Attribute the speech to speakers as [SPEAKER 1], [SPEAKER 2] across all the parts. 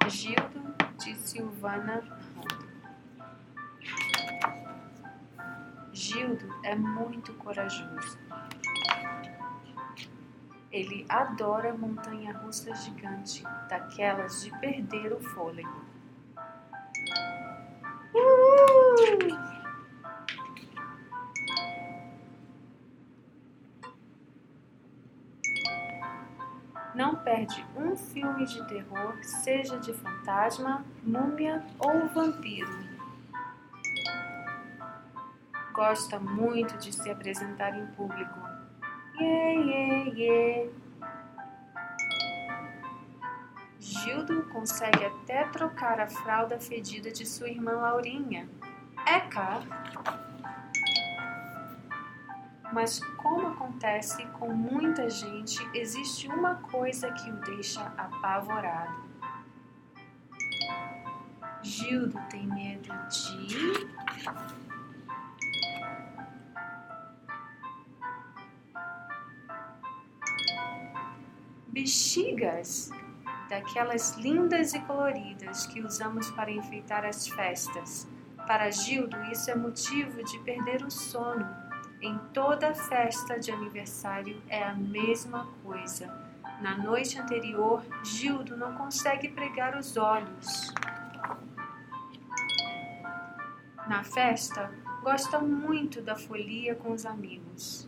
[SPEAKER 1] Gildo de Silvana Rando. Gildo é muito corajoso. Ele adora montanha-russa gigante, daquelas de perder o fôlego. Não perde um filme de terror, seja de fantasma, múmia ou vampiro. Gosta muito de se apresentar em público. Gildo consegue até trocar a fralda fedida de sua irmã Laurinha. Eca! Mas como acontece com muita gente, existe uma coisa que o deixa apavorado. Gildo tem medo de... bexigas, daquelas lindas e coloridas que usamos para enfeitar as festas. Para Gildo, isso é motivo de perder o sono. Em toda festa de aniversário é a mesma coisa. Na noite anterior, Gildo não consegue pregar os olhos. Na festa, gosta muito da folia com os amigos.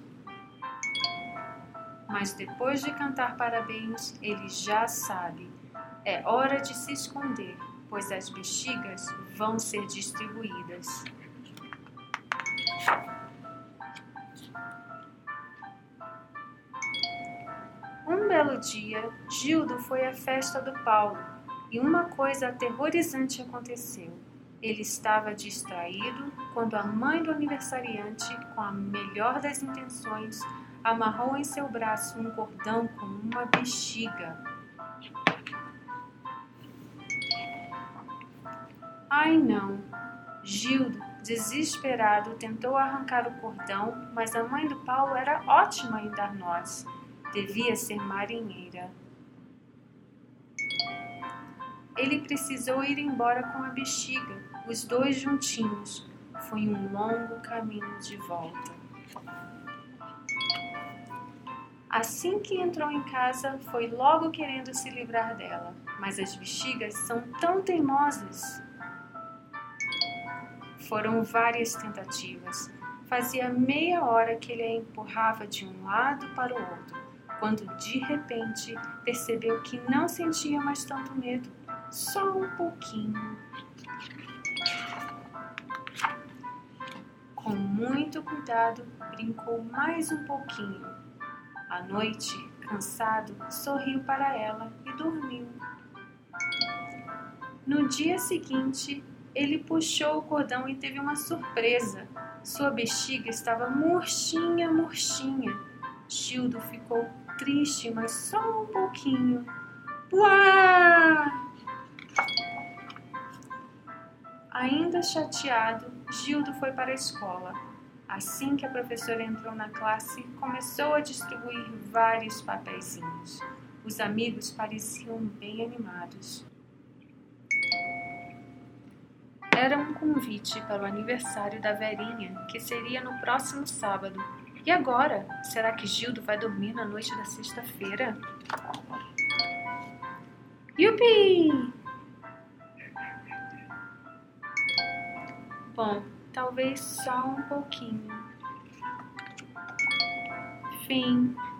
[SPEAKER 1] Mas depois de cantar parabéns, ele já sabe. É hora de se esconder, pois as bexigas vão ser distribuídas. Um belo dia, Gildo foi à festa do Paulo e uma coisa aterrorizante aconteceu. Ele estava distraído quando a mãe do aniversariante, com a melhor das intenções, amarrou em seu braço um cordão com uma bexiga. Ai não! Gildo, desesperado, tentou arrancar o cordão, mas a mãe do Paulo era ótima em dar nós. Devia ser marinheira. Ele precisou ir embora com a bexiga, os dois juntinhos. Foi um longo caminho de volta. Assim que entrou em casa, foi logo querendo se livrar dela, mas as bexigas são tão teimosas. Foram várias tentativas. Fazia meia hora que ele a empurrava de um lado para o outro, quando de repente percebeu que não sentia mais tanto medo, só um pouquinho. Com muito cuidado, brincou mais um pouquinho. À noite, cansado, sorriu para ela e dormiu. No dia seguinte, ele puxou o cordão e teve uma surpresa. Sua bexiga estava murchinha, murchinha. Gildo ficou triste, mas só um pouquinho. Uá! Ainda chateado, Gildo foi para a escola. Assim que a professora entrou na classe, começou a distribuir vários papeizinhos. Os amigos pareciam bem animados. Era um convite para o aniversário da Verinha, que seria no próximo sábado. E agora? Será que Gildo vai dormir na noite da sexta-feira? Yupi! Bom, talvez só um pouquinho. Fim.